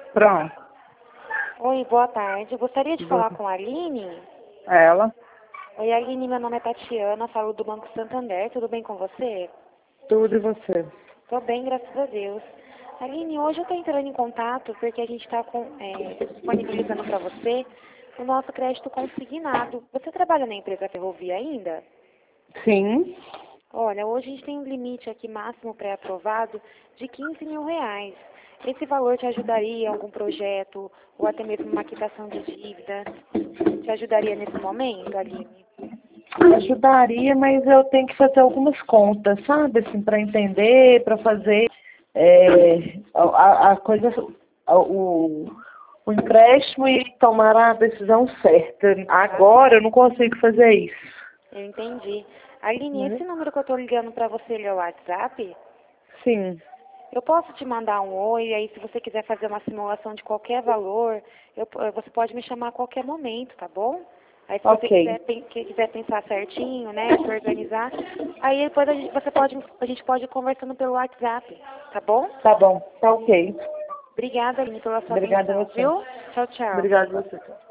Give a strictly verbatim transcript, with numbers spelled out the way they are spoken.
Pronto. Oi, boa tarde. Eu gostaria de Boa falar tarde. com a Aline. Ela. Oi, Aline, meu nome é Tatiana, falo do Banco Santander. Tudo bem com você? Tudo e você. Tô bem, graças a Deus. Aline, hoje eu tô entrando em contato porque a gente está é, disponibilizando para você o nosso crédito consignado. Você trabalha na empresa Ferrovia ainda? Sim. Olha, hoje a gente tem um limite aqui máximo pré-aprovado de quinze mil reais. Esse valor te ajudaria em algum projeto ou até mesmo uma quitação de dívida? Te ajudaria nesse momento, Aline? Ajudaria, mas eu tenho que fazer algumas contas, sabe? Assim, para entender, para fazer é, a, a coisa, a- o, o empréstimo e tomar a decisão certa. Agora eu não consigo fazer isso. Eu entendi. Aline, Né? esse número que eu estou ligando para você, ele é o WhatsApp? Sim. Eu posso te mandar um oi, aí se você quiser fazer uma simulação de qualquer valor, eu- você pode me chamar a qualquer momento, tá bom? Aí se você Ok. quiser, pen- que- quiser pensar certinho, né, se organizar, aí depois a gente, você pode, a gente pode ir conversando pelo WhatsApp, tá bom? Tá bom. Tá ok. Obrigada, Aline, pela sua Obrigada a atenção, você. viu? Tchau, tchau. Obrigada a você.